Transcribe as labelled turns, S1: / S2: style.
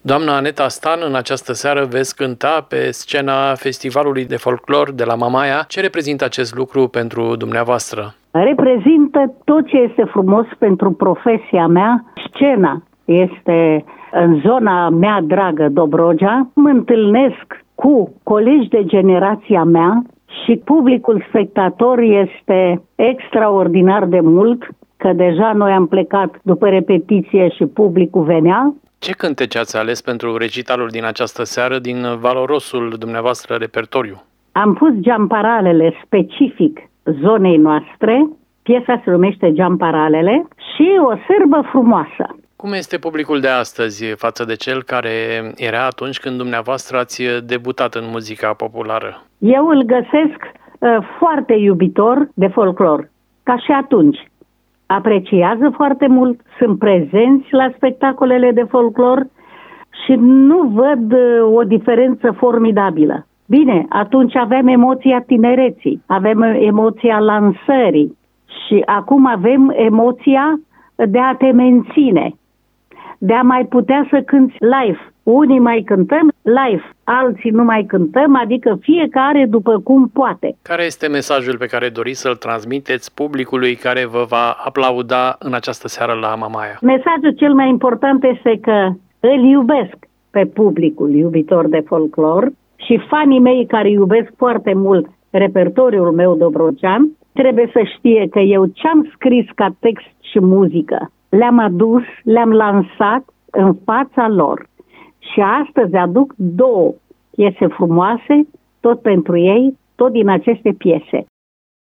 S1: Doamna Aneta Stan, în această seară veți cânta pe scena Festivalului de Folclor de la Mamaia. Ce reprezintă acest lucru pentru dumneavoastră?
S2: Reprezintă tot ce este frumos pentru profesia mea. Scena este în zona mea dragă, Dobrogea. Mă întâlnesc cu colegi de generația mea și publicul spectator este extraordinar de mult, că deja noi am plecat după repetiție și publicul venea.
S1: Ce cântece ați ales pentru recitalul din această seară din valorosul dumneavoastră repertoriu?
S2: Am pus geamparalele specific zonei noastre, piesa se numește Geamparalele, și o sârbă frumoasă.
S1: Cum este publicul de astăzi față de cel care era atunci când dumneavoastră ați debutat în muzica populară?
S2: Eu îl găsesc foarte iubitor de folclor, ca și atunci. Apreciază foarte mult, sunt prezenți la spectacolele de folclor și nu văd o diferență formidabilă. Bine, atunci avem emoția tinereții, avem emoția lansării și acum avem emoția de a te menține, de a mai putea să cânți live. Unii mai cântăm live, alții nu mai cântăm, adică fiecare după cum poate.
S1: Care este mesajul pe care doriți să-l transmiteți publicului care vă va aplauda în această seară la Mamaia?
S2: Mesajul cel mai important este că îl iubesc pe publicul iubitor de folclor și fanii mei care iubesc foarte mult repertoriul meu dobrogean, trebuie să știe că eu ce-am scris ca text și muzică, le-am adus, le-am lansat în fața lor. Și astăzi aduc 2 piese frumoase, tot pentru ei, tot din aceste piese.